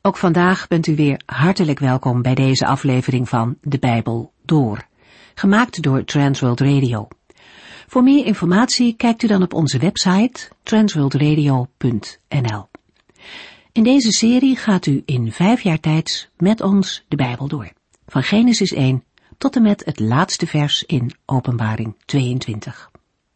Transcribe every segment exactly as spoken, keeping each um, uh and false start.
Ook vandaag bent u weer hartelijk welkom bij deze aflevering van De Bijbel Door, gemaakt door Transworld Radio. Voor meer informatie kijkt u dan op onze website transworld radio punt n l. In deze serie gaat u in vijf jaar tijd met ons de Bijbel door, van Genesis één tot en met het laatste vers in Openbaring tweeëntwintig.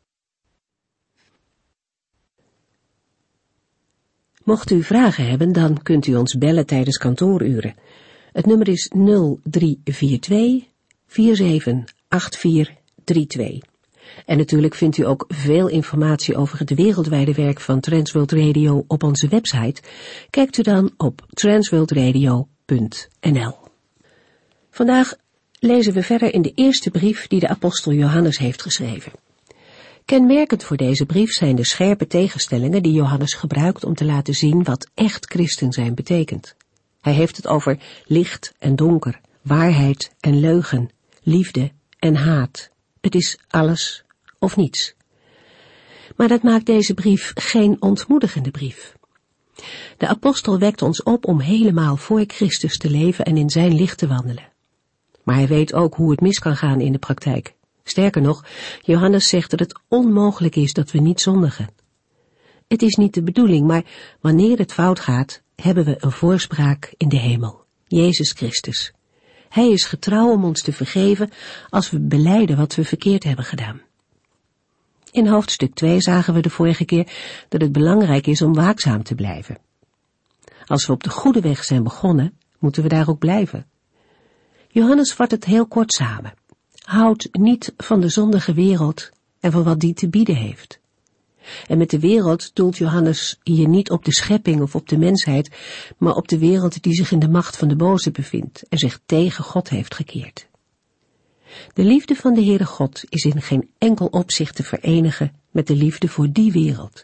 Mocht u vragen hebben, dan kunt u ons bellen tijdens kantooruren. Het nummer is nul drie vier twee, vier zeven acht vier drie twee. En natuurlijk vindt u ook veel informatie over het wereldwijde werk van Transworld Radio op onze website. Kijkt u dan op transworld radio punt n l. Vandaag lezen we verder in de eerste brief die de apostel Johannes heeft geschreven. Kenmerkend voor deze brief zijn de scherpe tegenstellingen die Johannes gebruikt om te laten zien wat echt christen zijn betekent. Hij heeft het over licht en donker, waarheid en leugen, liefde en haat. Het is alles of niets. Maar dat maakt deze brief geen ontmoedigende brief. De apostel wekt ons op om helemaal voor Christus te leven en in zijn licht te wandelen. Maar hij weet ook hoe het mis kan gaan in de praktijk. Sterker nog, Johannes zegt dat het onmogelijk is dat we niet zondigen. Het is niet de bedoeling, maar wanneer het fout gaat, hebben we een voorspraak in de hemel, Jezus Christus. Hij is getrouw om ons te vergeven als we belijden wat we verkeerd hebben gedaan. In hoofdstuk twee zagen we de vorige keer dat het belangrijk is om waakzaam te blijven. Als we op de goede weg zijn begonnen, moeten we daar ook blijven. Johannes vat het heel kort samen. Houd niet van de zondige wereld en van wat die te bieden heeft. En met de wereld doelt Johannes hier niet op de schepping of op de mensheid, maar op de wereld die zich in de macht van de boze bevindt en zich tegen God heeft gekeerd. De liefde van de Heere God is in geen enkel opzicht te verenigen met de liefde voor die wereld.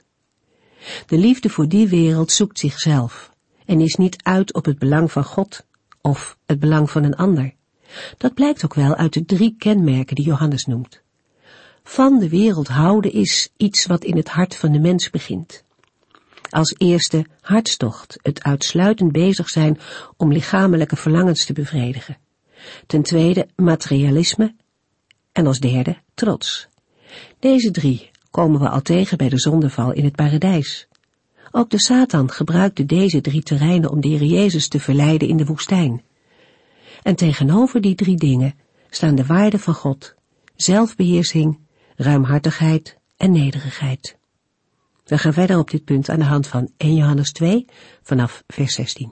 De liefde voor die wereld zoekt zichzelf en is niet uit op het belang van God of het belang van een ander. Dat blijkt ook wel uit de drie kenmerken die Johannes noemt. Van de wereld houden is iets wat in het hart van de mens begint. Als eerste hartstocht, het uitsluitend bezig zijn om lichamelijke verlangens te bevredigen. Ten tweede materialisme en als derde trots. Deze drie komen we al tegen bij de zondeval in het paradijs. Ook de Satan gebruikte deze drie terreinen om de Heer Jezus te verleiden in de woestijn. En tegenover die drie dingen staan de waarden van God, zelfbeheersing, ruimhartigheid en nederigheid. We gaan verder op dit punt aan de hand van eerste Johannes twee vanaf vers zestien.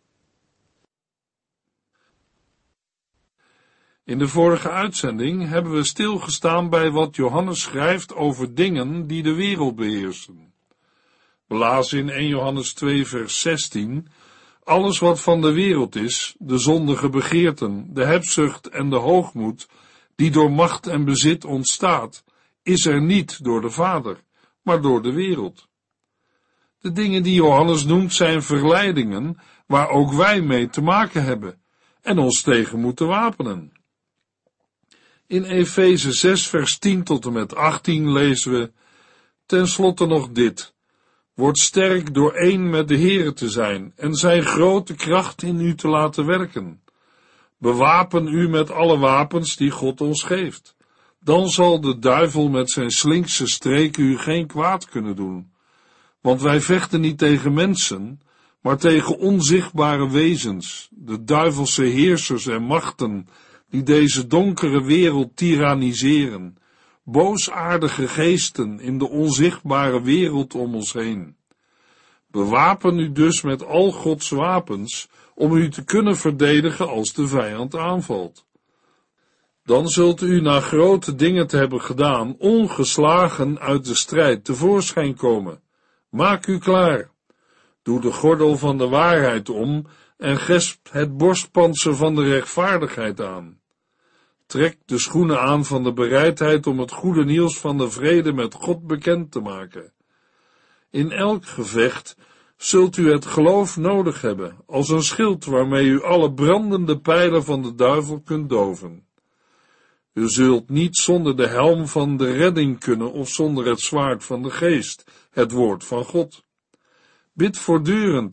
In de vorige uitzending hebben we stilgestaan bij wat Johannes schrijft over dingen die de wereld beheersen. We lazen in eerste Johannes twee vers zestien... Alles wat van de wereld is, de zondige begeerten, de hebzucht en de hoogmoed, die door macht en bezit ontstaat, is er niet door de Vader, maar door de wereld. De dingen die Johannes noemt zijn verleidingen, waar ook wij mee te maken hebben en ons tegen moeten wapenen. In Efeze zes vers tien tot en met achttien lezen we, ten slotte nog dit. Word sterk door één met de Heere te zijn en zijn grote kracht in u te laten werken. Bewapen u met alle wapens die God ons geeft. Dan zal de duivel met zijn slinkse streken u geen kwaad kunnen doen. Want wij vechten niet tegen mensen, maar tegen onzichtbare wezens, de duivelse heersers en machten, die deze donkere wereld tiranniseren. Boosaardige geesten in de onzichtbare wereld om ons heen. Bewapen u dus met al Gods wapens, om u te kunnen verdedigen als de vijand aanvalt. Dan zult u na grote dingen te hebben gedaan, ongeslagen uit de strijd tevoorschijn komen. Maak u klaar. Doe de gordel van de waarheid om en gesp het borstpantser van de rechtvaardigheid aan. Trek de schoenen aan van de bereidheid om het goede nieuws van de vrede met God bekend te maken. In elk gevecht zult u het geloof nodig hebben, als een schild waarmee u alle brandende pijlen van de duivel kunt doven. U zult niet zonder de helm van de redding kunnen of zonder het zwaard van de geest, het woord van God. Bid voortdurend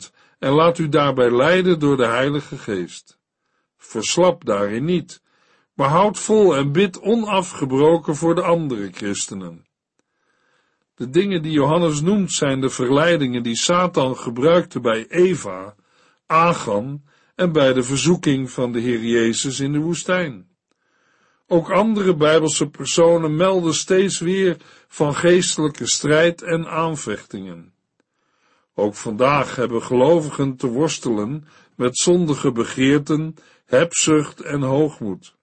en laat u daarbij leiden door de Heilige Geest. Verslap daarin niet, maar houd vol en bid onafgebroken voor de andere christenen. De dingen die Johannes noemt zijn de verleidingen die Satan gebruikte bij Eva, Achan en bij de verzoeking van de Heer Jezus in de woestijn. Ook andere Bijbelse personen melden steeds weer van geestelijke strijd en aanvechtingen. Ook vandaag hebben gelovigen te worstelen met zondige begeerten, hebzucht en hoogmoed.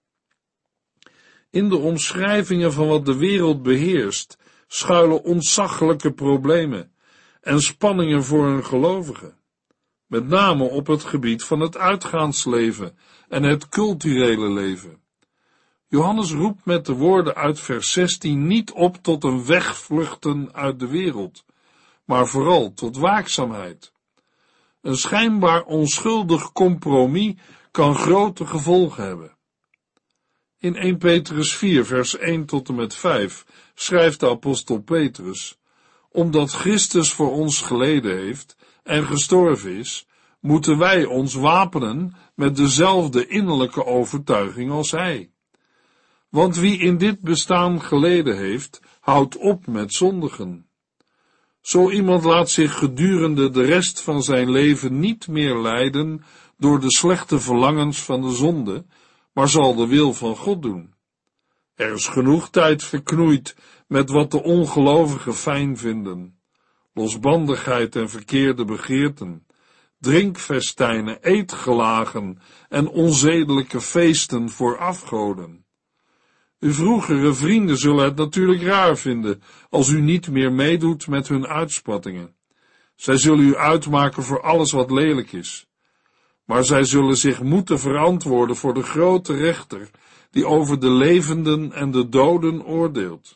In de omschrijvingen van wat de wereld beheerst, schuilen ontzaglijke problemen en spanningen voor een gelovige, met name op het gebied van het uitgaansleven en het culturele leven. Johannes roept met de woorden uit vers zestien niet op tot een wegvluchten uit de wereld, maar vooral tot waakzaamheid. Een schijnbaar onschuldig compromis kan grote gevolgen hebben. In eerste Petrus vier, vers één tot en met vijf schrijft de apostel Petrus: omdat Christus voor ons geleden heeft en gestorven is, moeten wij ons wapenen met dezelfde innerlijke overtuiging als hij. Want wie in dit bestaan geleden heeft, houdt op met zondigen. Zo iemand laat zich gedurende de rest van zijn leven niet meer leiden door de slechte verlangens van de zonde, maar zal de wil van God doen. Er is genoeg tijd verknoeid met wat de ongelovigen fijn vinden: losbandigheid en verkeerde begeerten, drinkfestijnen, eetgelagen en onzedelijke feesten voor afgoden. Uw vroegere vrienden zullen het natuurlijk raar vinden als u niet meer meedoet met hun uitspattingen. Zij zullen u uitmaken voor alles wat lelijk is. Maar zij zullen zich moeten verantwoorden voor de grote rechter die over de levenden en de doden oordeelt.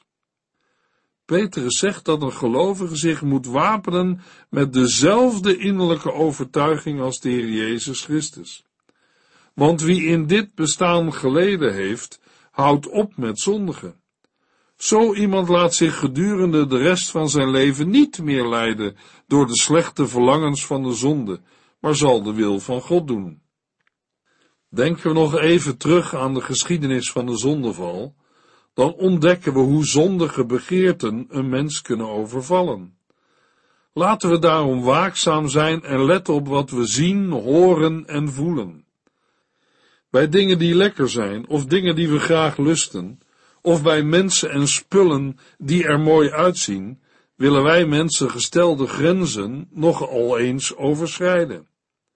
Petrus zegt dat een gelovige zich moet wapenen met dezelfde innerlijke overtuiging als de Heer Jezus Christus. Want wie in dit bestaan geleden heeft, houdt op met zondigen. Zo iemand laat zich gedurende de rest van zijn leven niet meer leiden door de slechte verlangens van de zonde, maar zal de wil van God doen. Denken we nog even terug aan de geschiedenis van de zondeval, dan ontdekken we hoe zondige begeerten een mens kunnen overvallen. Laten we daarom waakzaam zijn en letten op wat we zien, horen en voelen. Bij dingen die lekker zijn, of dingen die we graag lusten, of bij mensen en spullen die er mooi uitzien, willen wij mensen gestelde grenzen nogal eens overschrijden.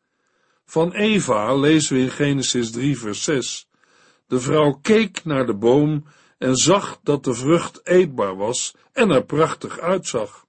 Van Eva lezen we in Genesis drie vers zes. De vrouw keek naar de boom en zag dat de vrucht eetbaar was en er prachtig uitzag.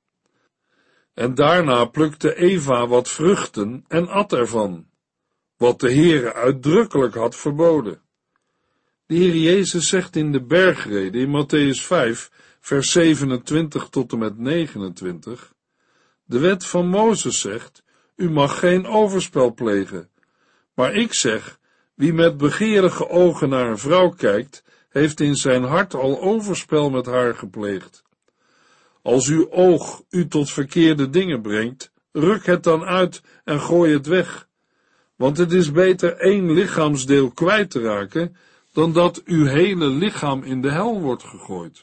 En daarna plukte Eva wat vruchten en at ervan, wat de Heere uitdrukkelijk had verboden. De Heer Jezus zegt in de bergrede in Mattheüs vijf, vers zevenentwintig tot en met negenentwintig, de wet van Mozes zegt, u mag geen overspel plegen. Maar ik zeg, wie met begeerige ogen naar een vrouw kijkt, heeft in zijn hart al overspel met haar gepleegd. Als uw oog u tot verkeerde dingen brengt, ruk het dan uit en gooi het weg. Want het is beter één lichaamsdeel kwijt te raken, dan dat uw hele lichaam in de hel wordt gegooid.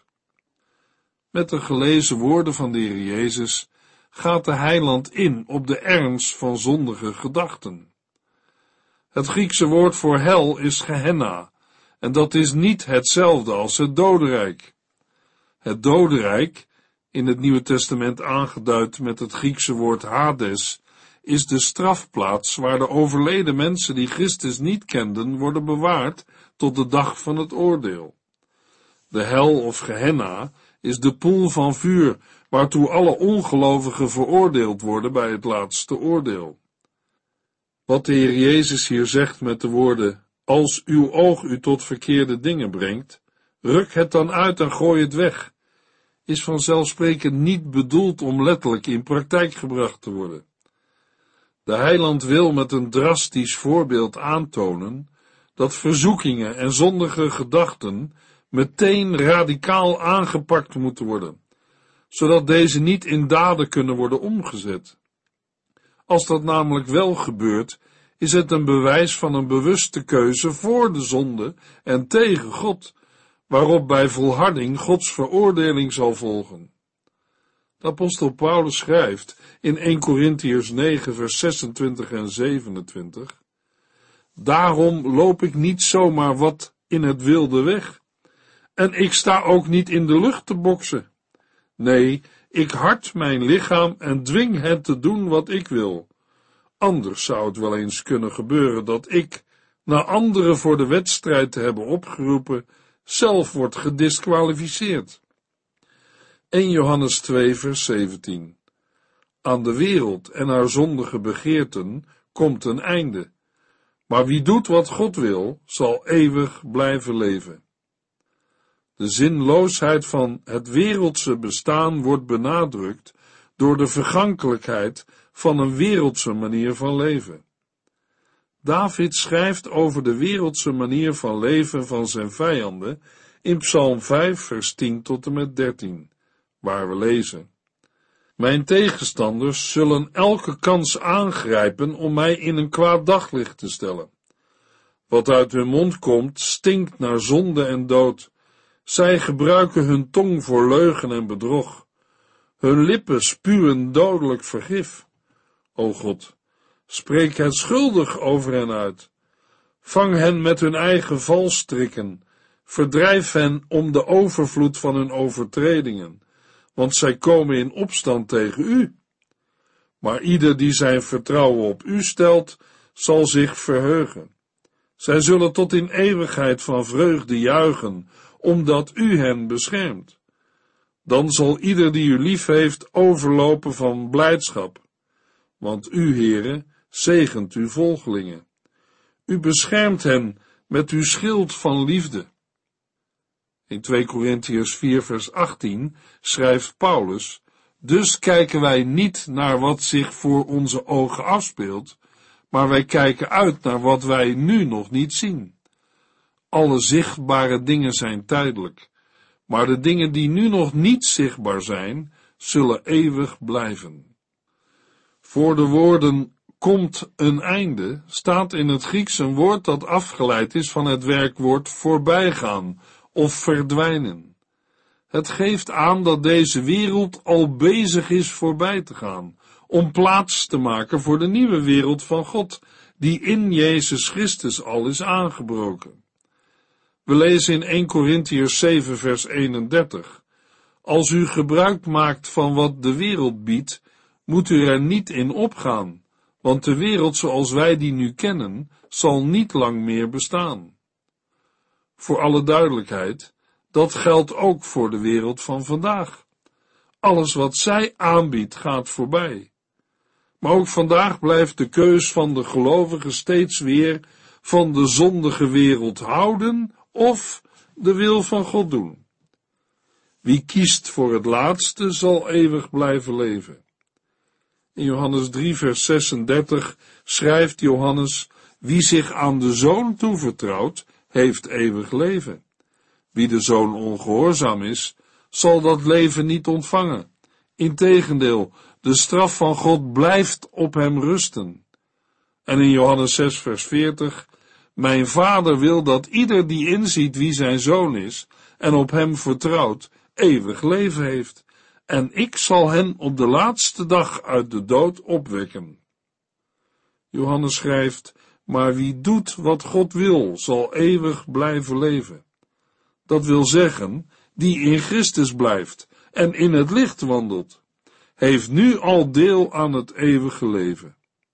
Met de gelezen woorden van de Heer Jezus gaat de heiland in op de ernst van zondige gedachten. Het Griekse woord voor hel is Gehenna, en dat is niet hetzelfde als het dodenrijk. Het dodenrijk, in het Nieuwe Testament aangeduid met het Griekse woord Hades, is de strafplaats waar de overleden mensen die Christus niet kenden worden bewaard tot de dag van het oordeel. De hel of Gehenna is de poel van vuur waartoe alle ongelovigen veroordeeld worden bij het laatste oordeel. Wat de Heer Jezus hier zegt met de woorden, als uw oog u tot verkeerde dingen brengt, ruk het dan uit en gooi het weg, is vanzelfsprekend niet bedoeld om letterlijk in praktijk gebracht te worden. De heiland wil met een drastisch voorbeeld aantonen dat verzoekingen en zondige gedachten meteen radicaal aangepakt moeten worden, zodat deze niet in daden kunnen worden omgezet. Als dat namelijk wel gebeurt, is het een bewijs van een bewuste keuze voor de zonde en tegen God, waarop bij volharding Gods veroordeling zal volgen. De apostel Paulus schrijft in Eerste Korintiërs negen vers zesentwintig en zevenentwintig: Daarom loop ik niet zomaar wat in het wilde weg, en ik sta ook niet in de lucht te boksen. Nee, ik hard mijn lichaam en dwing het te doen wat ik wil. Anders zou het wel eens kunnen gebeuren dat ik, na anderen voor de wedstrijd te hebben opgeroepen, zelf wordt gediskwalificeerd. Eerste Johannes twee vers zeventien. Aan de wereld en haar zondige begeerten komt een einde, maar wie doet wat God wil, zal eeuwig blijven leven. De zinloosheid van het wereldse bestaan wordt benadrukt door de vergankelijkheid van een wereldse manier van leven. David schrijft over de wereldse manier van leven van zijn vijanden in Psalm vijf vers tien tot en met dertien, waar we lezen: Mijn tegenstanders zullen elke kans aangrijpen om mij in een kwaad daglicht te stellen. Wat uit hun mond komt, stinkt naar zonde en dood. Zij gebruiken hun tong voor leugen en bedrog. Hun lippen spuwen dodelijk vergif. O God, spreek het schuldig over hen uit. Vang hen met hun eigen valstrikken. Verdrijf hen om de overvloed van hun overtredingen, want zij komen in opstand tegen u. Maar ieder die zijn vertrouwen op u stelt, zal zich verheugen. Zij zullen tot in eeuwigheid van vreugde juichen, omdat u hen beschermt. Dan zal ieder die u lief heeft overlopen van blijdschap, want u, Heere, zegent uw volgelingen. U beschermt hen met uw schild van liefde. In Tweede Korintiërs vier vers achttien schrijft Paulus: Dus kijken wij niet naar wat zich voor onze ogen afspeelt, maar wij kijken uit naar wat wij nu nog niet zien. Alle zichtbare dingen zijn tijdelijk, maar de dingen die nu nog niet zichtbaar zijn, zullen eeuwig blijven. Voor de woorden komt een einde staat in het Grieks een woord dat afgeleid is van het werkwoord voorbijgaan of verdwijnen. Het geeft aan dat deze wereld al bezig is voorbij te gaan, om plaats te maken voor de nieuwe wereld van God, die in Jezus Christus al is aangebroken. We lezen in Eerste Korintiërs zeven vers eenendertig. Als u gebruik maakt van wat de wereld biedt, moet u er niet in opgaan, want de wereld zoals wij die nu kennen, zal niet lang meer bestaan. Voor alle duidelijkheid, dat geldt ook voor de wereld van vandaag. Alles wat zij aanbiedt gaat voorbij. Maar ook vandaag blijft de keus van de gelovigen steeds weer van de zondige wereld houden of de wil van God doen. Wie kiest voor het laatste zal eeuwig blijven leven. In Johannes drie vers zesendertig schrijft Johannes: Wie zich aan de Zoon toevertrouwt, heeft eeuwig leven. Wie de Zoon ongehoorzaam is, zal dat leven niet ontvangen. Integendeel, de straf van God blijft op hem rusten. En in Johannes zes vers veertig: Mijn Vader wil dat ieder die inziet wie zijn Zoon is en op hem vertrouwt, eeuwig leven heeft. En ik zal hen op de laatste dag uit de dood opwekken. Johannes schrijft: Maar wie doet wat God wil, zal eeuwig blijven leven. Dat wil zeggen, die in Christus blijft en in het licht wandelt, heeft nu al deel aan het eeuwige leven.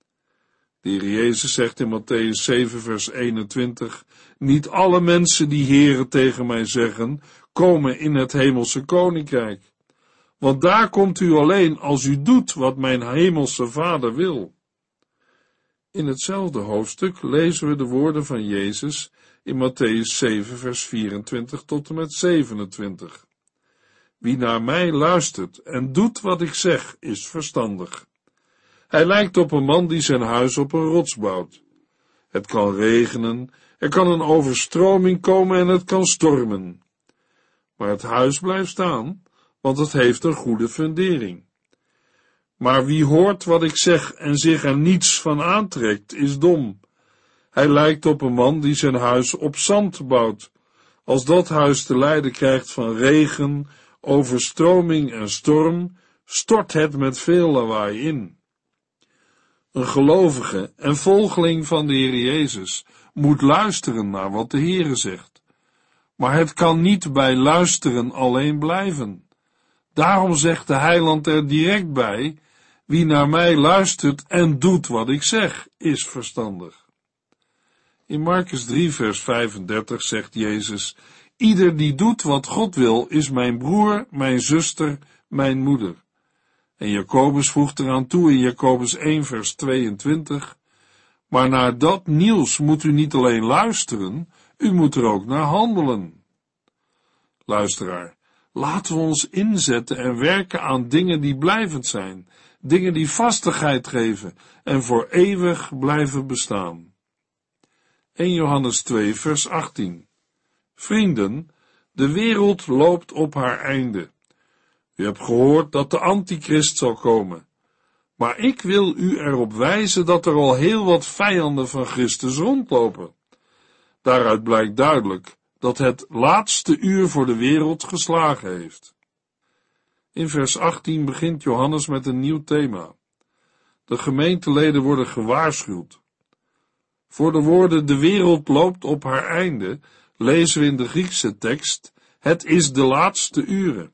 De Heer Jezus zegt in Mattheüs zeven vers eenentwintig: Niet alle mensen die Heere tegen mij zeggen, komen in het hemelse koninkrijk. Want daar komt u alleen als u doet wat mijn hemelse Vader wil. In hetzelfde hoofdstuk lezen we de woorden van Jezus in Mattheüs zeven vers vierentwintig tot en met zevenentwintig. Wie naar mij luistert en doet wat ik zeg, is verstandig. Hij lijkt op een man die zijn huis op een rots bouwt. Het kan regenen, er kan een overstroming komen en het kan stormen. Maar het huis blijft staan, want het heeft een goede fundering. Maar wie hoort wat ik zeg en zich er niets van aantrekt, is dom. Hij lijkt op een man die zijn huis op zand bouwt. Als dat huis te lijden krijgt van regen, overstroming en storm, stort het met veel lawaai in. Een gelovige en volgeling van de Heer Jezus moet luisteren naar wat de Heere zegt. Maar het kan niet bij luisteren alleen blijven. Daarom zegt de Heiland er direct bij: wie naar mij luistert en doet wat ik zeg, is verstandig. In Markus drie vers vijfendertig zegt Jezus: ieder die doet wat God wil, is mijn broer, mijn zuster, mijn moeder. En Jacobus voegt eraan toe in Jacobus één vers tweeëntwintig: maar naar dat nieuws moet u niet alleen luisteren, u moet er ook naar handelen. Luisteraar, laten we ons inzetten en werken aan dingen die blijvend zijn, dingen die vastigheid geven en voor eeuwig blijven bestaan. eerste Johannes twee vers achttien. Vrienden, de wereld loopt op haar einde. U hebt gehoord dat de antichrist zal komen. Maar ik wil u erop wijzen dat er al heel wat vijanden van Christus rondlopen. Daaruit blijkt duidelijk dat het laatste uur voor de wereld geslagen heeft. In vers achttien begint Johannes met een nieuw thema. De gemeenteleden worden gewaarschuwd. Voor de woorden de wereld loopt op haar einde lezen we in de Griekse tekst: het is de laatste uren.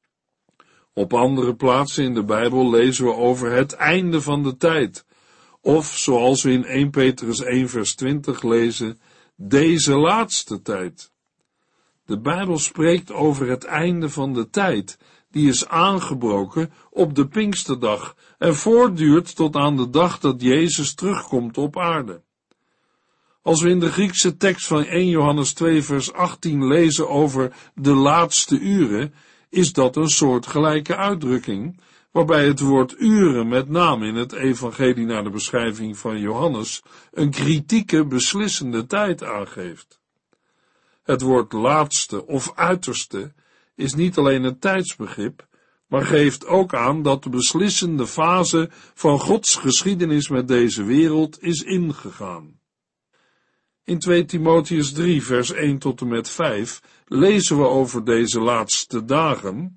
Op andere plaatsen in de Bijbel lezen we over het einde van de tijd, of zoals we in eerste Petrus één vers twintig lezen, deze laatste tijd. De Bijbel spreekt over het einde van de tijd, die is aangebroken op de Pinksterdag en voortduurt tot aan de dag dat Jezus terugkomt op aarde. Als we in de Griekse tekst van eerste Johannes twee vers achttien lezen over de laatste uren, is dat een soortgelijke uitdrukking, waarbij het woord uren met name in het evangelie naar de beschrijving van Johannes een kritieke, beslissende tijd aangeeft. Het woord laatste of uiterste is niet alleen een tijdsbegrip, maar geeft ook aan dat de beslissende fase van Gods geschiedenis met deze wereld is ingegaan. In tweede Timotheüs drie vers één tot en met vijf lezen we over deze laatste dagen: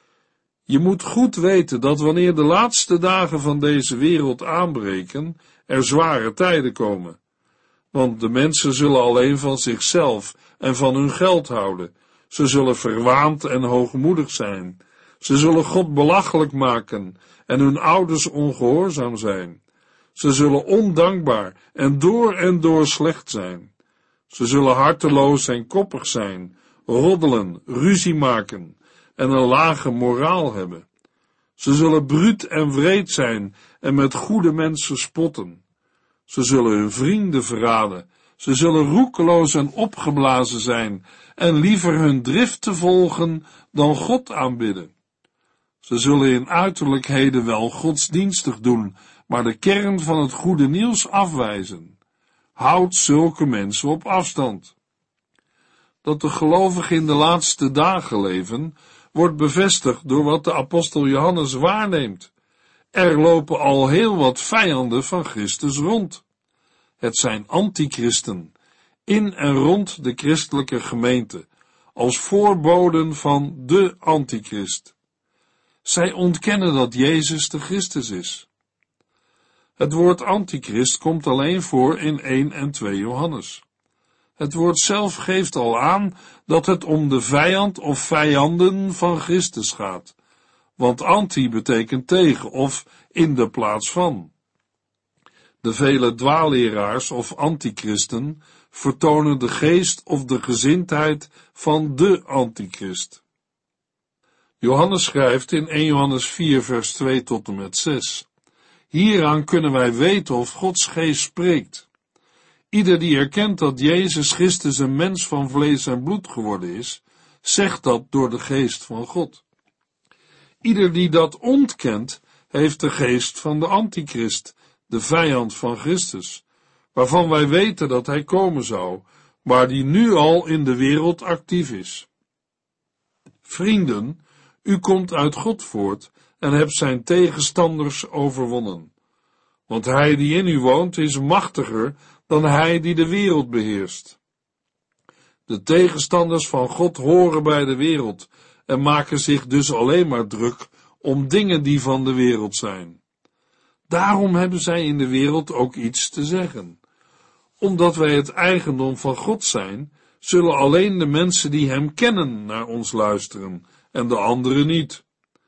je moet goed weten dat wanneer de laatste dagen van deze wereld aanbreken, er zware tijden komen. Want de mensen zullen alleen van zichzelf en van hun geld houden. Ze zullen verwaand en hoogmoedig zijn. Ze zullen God belachelijk maken en hun ouders ongehoorzaam zijn. Ze zullen ondankbaar en door en door slecht zijn. Ze zullen harteloos en koppig zijn, roddelen, ruzie maken en een lage moraal hebben. Ze zullen bruut en wreed zijn en met goede mensen spotten. Ze zullen hun vrienden verraden. Ze zullen roekeloos en opgeblazen zijn en liever hun driften volgen dan God aanbidden. Ze zullen in uiterlijkheden wel godsdienstig doen, maar de kern van het goede nieuws afwijzen. Houd zulke mensen op afstand. Dat de gelovigen in de laatste dagen leven, wordt bevestigd door wat de apostel Johannes waarneemt. Er lopen al heel wat vijanden van Christus rond. Het zijn antichristen, in en rond de christelijke gemeente, als voorboden van de antichrist. Zij ontkennen dat Jezus de Christus is. Het woord antichrist komt alleen voor in eerste en tweede Johannes. Het woord zelf geeft al aan dat het om de vijand of vijanden van Christus gaat, want anti betekent tegen of in de plaats van. De vele dwaalleraars of antichristen vertonen de geest of de gezindheid van de antichrist. Johannes schrijft in eerste Johannes vier vers twee tot en met zes. Hieraan kunnen wij weten of Gods geest spreekt. Ieder die erkent dat Jezus Christus een mens van vlees en bloed geworden is, zegt dat door de geest van God. Ieder die dat ontkent, heeft de geest van de antichrist, de vijand van Christus, waarvan wij weten dat hij komen zou, maar die nu al in de wereld actief is. Vrienden, u komt uit God voort en hebt zijn tegenstanders overwonnen. Want hij die in u woont is machtiger dan hij die de wereld beheerst. De tegenstanders van God horen bij de wereld en maken zich dus alleen maar druk om dingen die van de wereld zijn. Daarom hebben zij in de wereld ook iets te zeggen. Omdat wij het eigendom van God zijn, zullen alleen de mensen die hem kennen naar ons luisteren en de anderen niet.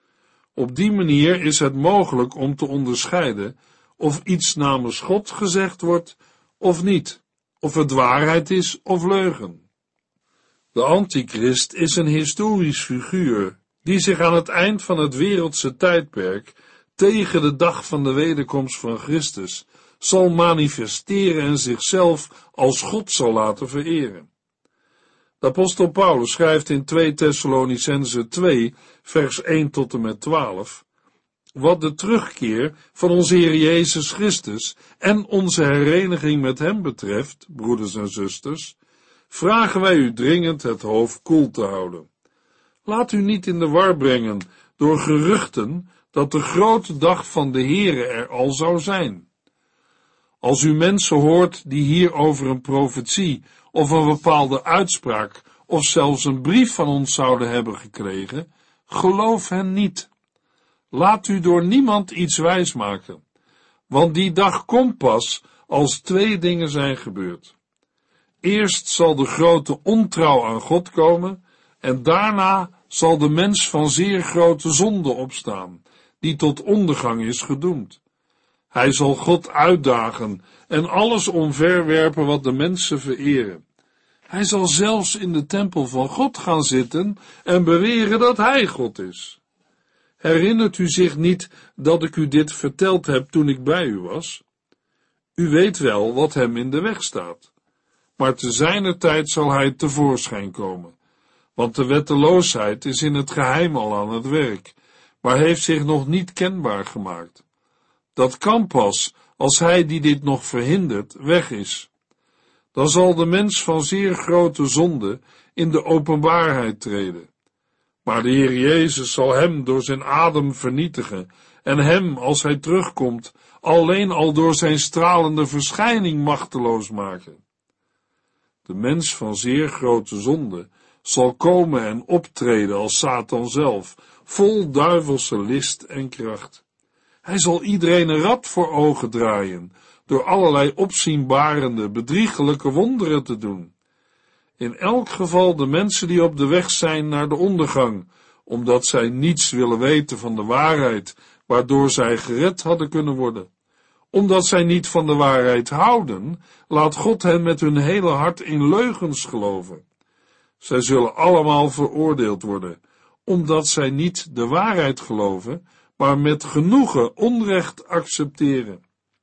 Op die manier is het mogelijk om te onderscheiden of iets namens God gezegd wordt of niet, of het waarheid is of leugen. De antichrist is een historisch figuur die zich aan het eind van het wereldse tijdperk tegen de dag van de wederkomst van Christus zal manifesteren en zichzelf als God zal laten vereren. De apostel Paulus schrijft in twee Thessalonicenzen twee, vers één tot en met twaalf, wat de terugkeer van onze Heer Jezus Christus en onze hereniging met hem betreft, broeders en zusters, vragen wij u dringend het hoofd koel te houden. Laat u niet in de war brengen door geruchten dat de grote dag van de Heere er al zou zijn. Als u mensen hoort die hierover een profetie of een bepaalde uitspraak of zelfs een brief van ons zouden hebben gekregen, geloof hen niet. Laat u door niemand iets wijsmaken, want die dag komt pas als twee dingen zijn gebeurd. Eerst zal de grote ontrouw aan God komen en daarna zal de mens van zeer grote zonde opstaan, die tot ondergang is gedoemd. Hij zal God uitdagen en alles omverwerpen wat de mensen vereren. Hij zal zelfs in de tempel van God gaan zitten en beweren dat hij God is. Herinnert u zich niet dat ik u dit verteld heb toen ik bij u was? U weet wel wat hem in de weg staat. Maar te zijner tijd zal hij tevoorschijn komen. Want de wetteloosheid is in het geheim al aan het werk, maar heeft zich nog niet kenbaar gemaakt. Dat kan pas als hij die dit nog verhindert weg is. Dan zal de mens van zeer grote zonde in de openbaarheid treden. Maar de Heer Jezus zal hem door zijn adem vernietigen en hem, als hij terugkomt, alleen al door zijn stralende verschijning machteloos maken. De mens van zeer grote zonde zal komen en optreden als Satan zelf, vol duivelse list en kracht. Hij zal iedereen een rad voor ogen draaien, door allerlei opzienbarende, bedriegelijke wonderen te doen. In elk geval de mensen die op de weg zijn naar de ondergang, omdat zij niets willen weten van de waarheid, waardoor zij gered hadden kunnen worden. Omdat zij niet van de waarheid houden, laat God hen met hun hele hart in leugens geloven. Zij zullen allemaal veroordeeld worden, omdat zij niet de waarheid geloven, maar met genoegen onrecht accepteren.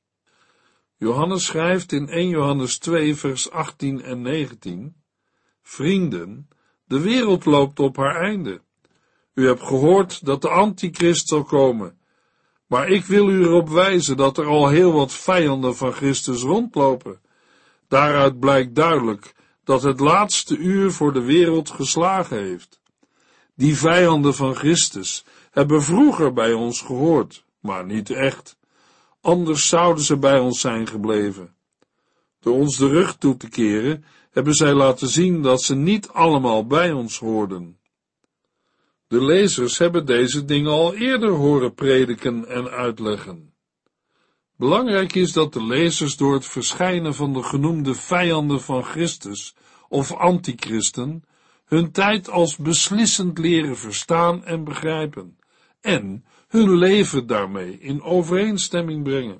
Johannes schrijft in eerste Johannes twee, vers achttien en negentien, Vrienden, de wereld loopt op haar einde. U hebt gehoord dat de antichrist zal komen, maar ik wil u erop wijzen dat er al heel wat vijanden van Christus rondlopen. Daaruit blijkt duidelijk dat het laatste uur voor de wereld geslagen heeft. Die vijanden van Christus hebben vroeger bij ons gehoord, maar niet echt. Anders zouden ze bij ons zijn gebleven. Door ons de rug toe te keren, hebben zij laten zien dat ze niet allemaal bij ons hoorden. De lezers hebben deze dingen al eerder horen prediken en uitleggen. Belangrijk is dat de lezers door het verschijnen van de genoemde vijanden van Christus of antichristen hun tijd als beslissend leren verstaan en begrijpen en hun leven daarmee in overeenstemming brengen.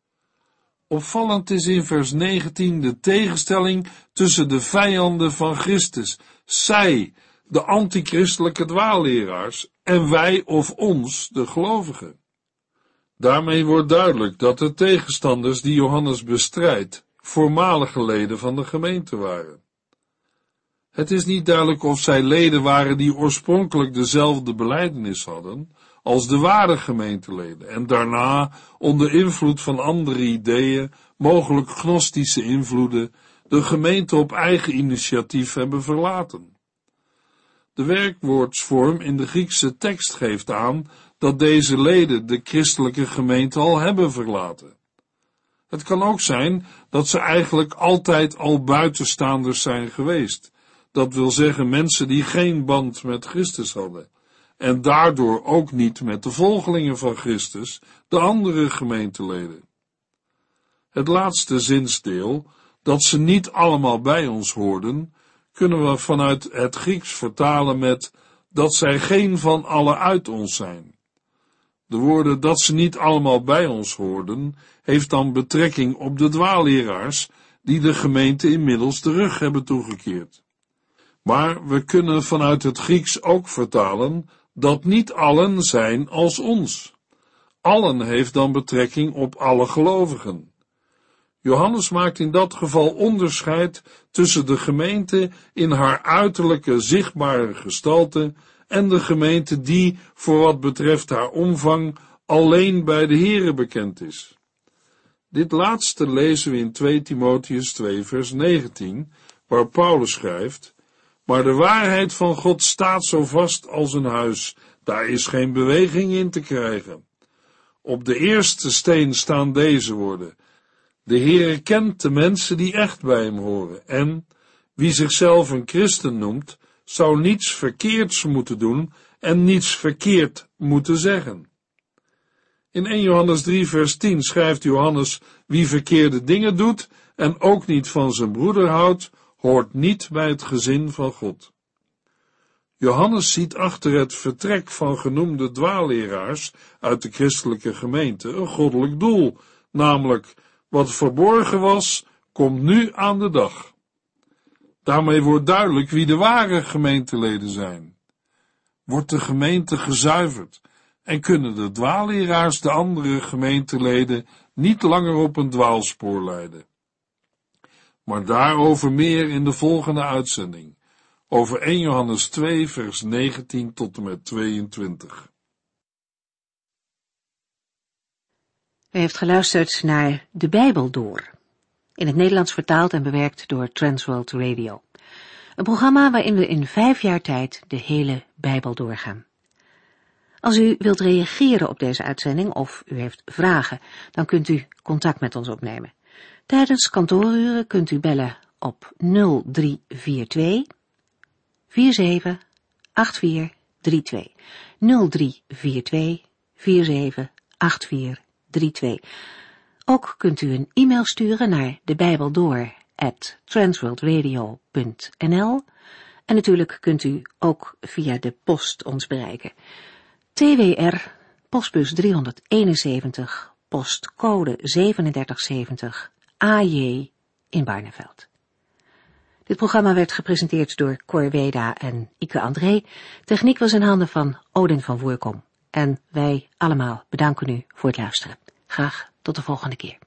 Opvallend is in vers negentien de tegenstelling tussen de vijanden van Christus, zij, de antichristelijke dwaalleraars, en wij of ons, de gelovigen. Daarmee wordt duidelijk dat de tegenstanders die Johannes bestrijdt, voormalige leden van de gemeente waren. Het is niet duidelijk of zij leden waren die oorspronkelijk dezelfde belijdenis hadden als de ware gemeenteleden en daarna onder invloed van andere ideeën, mogelijk gnostische invloeden, de gemeente op eigen initiatief hebben verlaten. De werkwoordsvorm in de Griekse tekst geeft aan dat deze leden de christelijke gemeente al hebben verlaten. Het kan ook zijn dat ze eigenlijk altijd al buitenstaanders zijn geweest. Dat wil zeggen mensen die geen band met Christus hadden. En daardoor ook niet met de volgelingen van Christus, de andere gemeenteleden. Het laatste zinsdeel, dat ze niet allemaal bij ons hoorden, kunnen we vanuit het Grieks vertalen met dat zij geen van allen uit ons zijn. De woorden dat ze niet allemaal bij ons hoorden, heeft dan betrekking op de dwaalleraars die de gemeente inmiddels de rug hebben toegekeerd. Maar we kunnen vanuit het Grieks ook vertalen dat niet allen zijn als ons. Allen heeft dan betrekking op alle gelovigen. Johannes maakt in dat geval onderscheid tussen de gemeente in haar uiterlijke zichtbare gestalte en de gemeente die, voor wat betreft haar omvang, alleen bij de Here bekend is. Dit laatste lezen we in twee Timotheüs twee vers negentien, waar Paulus schrijft: maar de waarheid van God staat zo vast als een huis, daar is geen beweging in te krijgen. Op de eerste steen staan deze woorden: de Heere kent de mensen die echt bij hem horen, en wie zichzelf een christen noemt, zou niets verkeerds moeten doen en niets verkeerd moeten zeggen. In eerste Johannes drie vers tien schrijft Johannes: wie verkeerde dingen doet en ook niet van zijn broeder houdt, hoort niet bij het gezin van God. Johannes ziet achter het vertrek van genoemde dwaalleraars uit de christelijke gemeente een goddelijk doel, namelijk wat verborgen was, komt nu aan de dag. Daarmee wordt duidelijk wie de ware gemeenteleden zijn. Wordt de gemeente gezuiverd en kunnen de dwaalleraars de andere gemeenteleden niet langer op een dwaalspoor leiden. Maar daarover meer in de volgende uitzending, over eerste Johannes twee vers negentien tot en met tweeëntwintig. U heeft geluisterd naar De Bijbel Door, in het Nederlands vertaald en bewerkt door Transworld Radio. Een programma waarin we in vijf jaar tijd de hele Bijbel doorgaan. Als u wilt reageren op deze uitzending of u heeft vragen, dan kunt u contact met ons opnemen. Tijdens kantooruren kunt u bellen op nul drie vier twee vier zeven acht vier drie twee. nul drie vier twee vier zeven acht vier drie twee. Ook kunt u een e-mail sturen naar debijbeldoor at transworldradio punt n l en natuurlijk kunt u ook via de post ons bereiken. T W R, postbus driehonderdeenenzeventig, postcode zevenendertig zeventig, A J in Barneveld. Dit programma werd gepresenteerd door Cor Weda en Ike André. Techniek was in handen van Odin van Voerkom. En wij allemaal bedanken u voor het luisteren. Graag tot de volgende keer.